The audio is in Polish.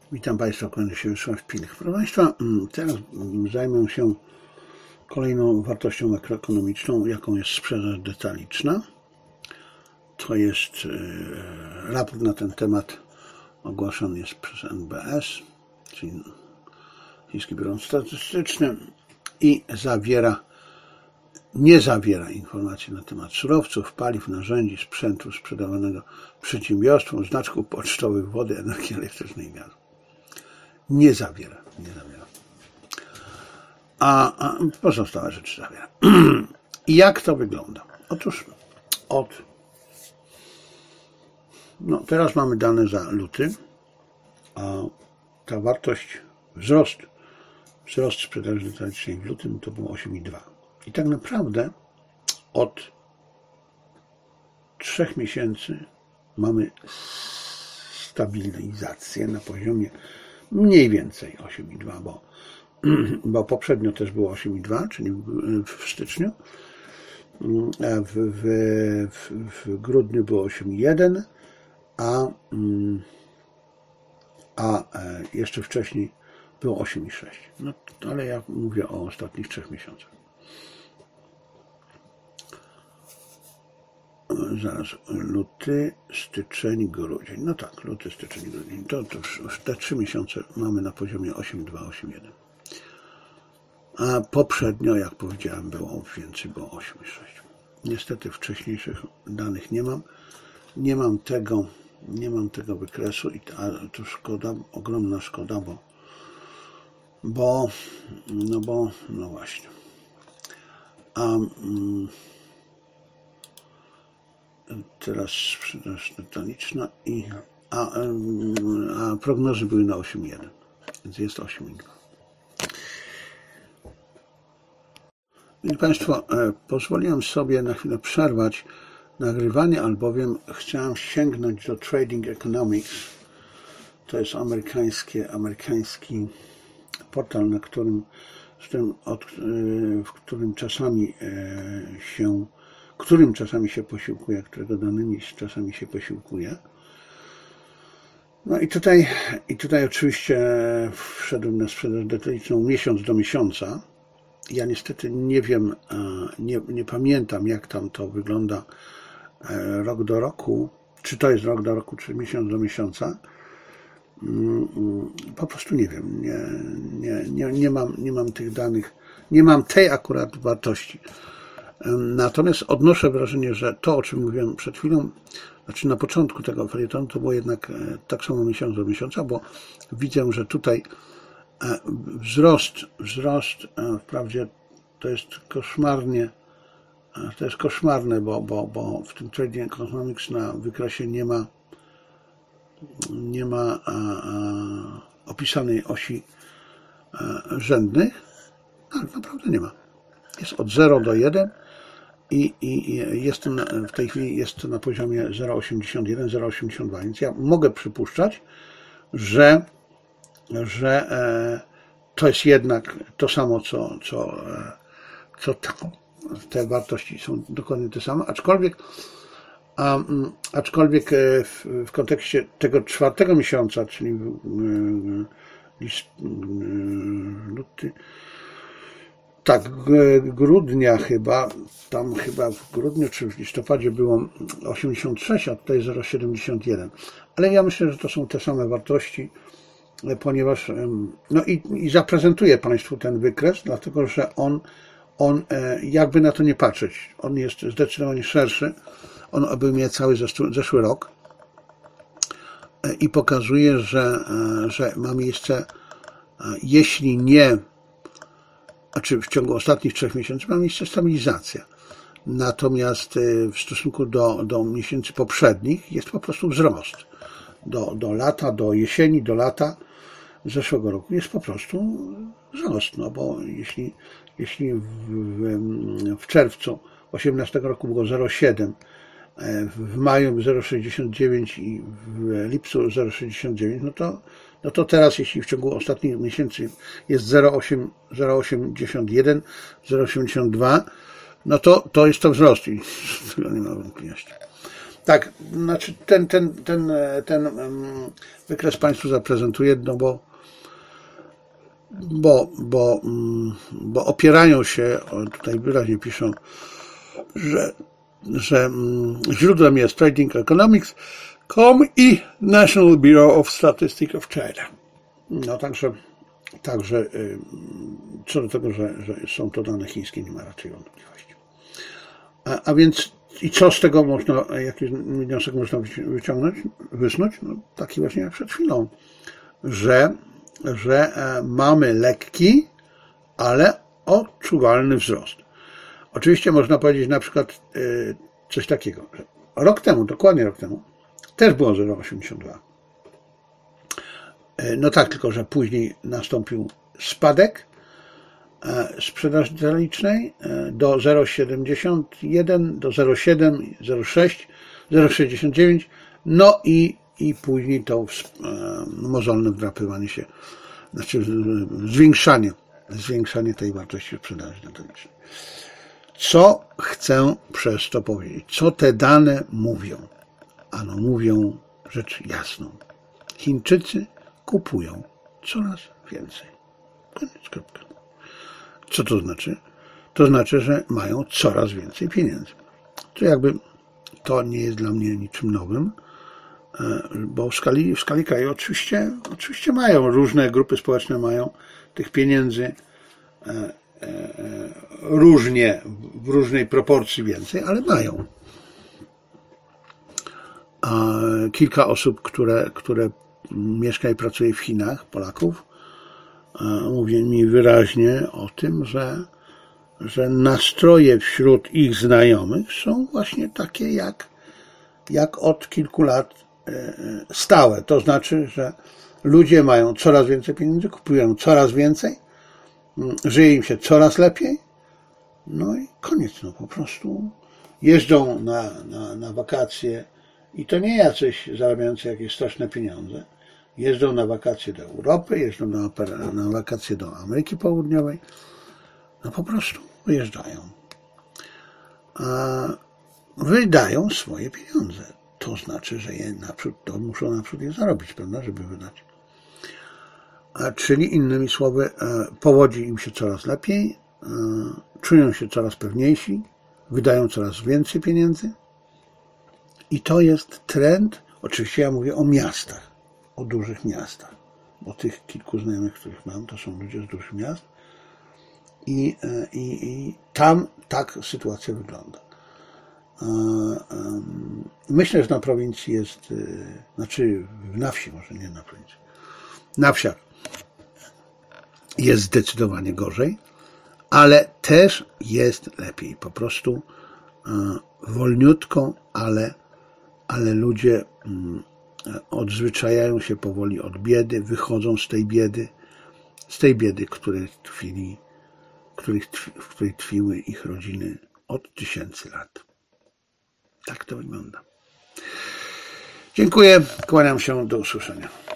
Witam Państwa, kłaniam się Wiesław Pilch. Proszę Państwa, teraz zajmę się kolejną wartością makroekonomiczną, jaką jest sprzedaż detaliczna. To jest raport na ten temat ogłaszany jest przez NBS, czyli Chiński Biuro Statystyczny, i nie zawiera informacji na temat surowców, paliw, narzędzi, sprzętu sprzedawanego przedsiębiorstwom, znaczków pocztowych, wody, energii elektrycznej i gazu. Nie zawiera. A pozostałe rzeczy zawiera. I jak to wygląda? Otóż teraz mamy dane za luty, a ta wartość, wzrost sprzedaży detalicznej w lutym to było 8,2. I tak naprawdę od 3 miesięcy mamy stabilizację na poziomie mniej więcej 8,2, bo poprzednio też było 8,2, czyli w styczniu, w grudniu było 8,1, a jeszcze wcześniej było 8,6. No, ale ja mówię o ostatnich 3 miesiącach. Zaraz, luty, styczeń, grudzień. No tak, luty, styczeń, grudzień. To już te 3 miesiące mamy na poziomie 8,2, 8,1. A poprzednio, jak powiedziałem, było więcej, było 8,6. Niestety wcześniejszych danych nie mam. Nie mam tego wykresu, a to szkoda, ogromna szkoda, bo właśnie. Teraz sprzedaż detaliczna a prognozy były na 8,1, więc jest 8,2. Więc Państwo, pozwoliłem sobie na chwilę przerwać nagrywanie, albowiem chciałem sięgnąć do Trading Economics. To jest amerykański portal, którym czasami się posiłkuję, którego danymi czasami się posiłkuję. No i tutaj oczywiście wszedłem na sprzedaż detaliczną miesiąc do miesiąca. Ja niestety nie wiem, nie pamiętam, jak tam to wygląda rok do roku, czy to jest rok do roku, czy miesiąc do miesiąca. Po prostu nie wiem, nie mam tych danych, nie mam tej akurat wartości. Natomiast odnoszę wrażenie, że to, o czym mówiłem przed chwilą, znaczy na początku tego felietonu, to było jednak tak samo miesiąc do miesiąca, bo widzę, że tutaj wzrost wprawdzie to jest koszmarne, bo w tym Trading Economics na wykresie nie ma opisanej osi rzędnych, ale naprawdę nie ma. Jest od 0 do 1 i w tej chwili jest na poziomie 0,81, 0,82, więc ja mogę przypuszczać, że to jest jednak to samo, co te wartości są dokładnie te same, aczkolwiek w kontekście tego 4 miesiąca, czyli luty, tak, grudnia chyba w grudniu czy w listopadzie było 86, a tutaj 0,71. Ale ja myślę, że to są te same wartości, ponieważ, no i zaprezentuję Państwu ten wykres, dlatego że on jakby na to nie patrzeć, on jest zdecydowanie szerszy, on obejmuje cały zeszły rok i pokazuje, że ma miejsce, jeśli nie, znaczy w ciągu ostatnich 3 miesięcy ma miejsce stabilizacja. Natomiast w stosunku do miesięcy poprzednich jest po prostu wzrost. Do lata, do jesieni, do lata zeszłego roku jest po prostu wzrost, no bo jeśli w czerwcu 2018 roku było 0,7, w maju 0,69 i w lipcu 0,69, no to teraz, jeśli w ciągu ostatnich miesięcy jest 0,81, 0,82, no to jest to wzrost i nie ma wątpliwości. Tak, znaczy ten wykres Państwu zaprezentuję, no bo opierają się, tutaj wyraźnie piszą, że źródłem jest Trading Economics.com i National Bureau of Statistics of China. No także co do tego, że są to dane chińskie, nie ma raczej wątpliwości. A więc i co z tego można, jaki wniosek można wysnuć? No, taki właśnie jak przed chwilą, że mamy lekki, ale odczuwalny wzrost. Oczywiście można powiedzieć na przykład coś takiego, że rok temu, dokładnie rok temu, też było 0,82. No tak, tylko że później nastąpił spadek sprzedaży detalicznej do 0,71, do 0,7, 0,6, 0,69, no i później to mozolne wdrapywanie się, znaczy zwiększanie tej wartości sprzedaży detalicznej. Co chcę przez to powiedzieć? Co te dane mówią? Ano mówią rzecz jasną. Chińczycy kupują coraz więcej. Koniec, kropka. Co to znaczy? To znaczy, że mają coraz więcej pieniędzy. To nie jest dla mnie niczym nowym, bo w skali kraju oczywiście mają, różne grupy społeczne mają tych pieniędzy różnie, w różnej proporcji więcej, ale mają. Kilka osób, które mieszka i pracuje w Chinach, Polaków, mówi mi wyraźnie o tym, że nastroje wśród ich znajomych są właśnie takie jak od kilku lat stałe. To znaczy, że ludzie mają coraz więcej pieniędzy, kupują coraz więcej, żyje im się coraz lepiej, no i koniec, no po prostu jeżdżą na wakacje i to nie jacyś zarabiający jakieś straszne pieniądze. Jeżdżą na wakacje do Europy, jeżdżą na wakacje do Ameryki Południowej. No po prostu wyjeżdżają. Wydają swoje pieniądze. To znaczy, że to muszą naprzód je zarobić, prawda, żeby wydać. Czyli innymi słowy, powodzi im się coraz lepiej, czują się coraz pewniejsi, wydają coraz więcej pieniędzy. I to jest trend, oczywiście ja mówię o miastach, o dużych miastach, bo tych kilku znajomych, których mam, to są ludzie z dużych miast i tam tak sytuacja wygląda. Myślę, że na prowincji jest, znaczy na wsi, może nie na prowincji, na wsiach jest zdecydowanie gorzej, ale też jest lepiej. Po prostu wolniutko, ale ludzie odzwyczajają się powoli od biedy, wychodzą z tej biedy, w której tkwiły ich rodziny od tysięcy lat. Tak to wygląda. Dziękuję, kłaniam się, do usłyszenia.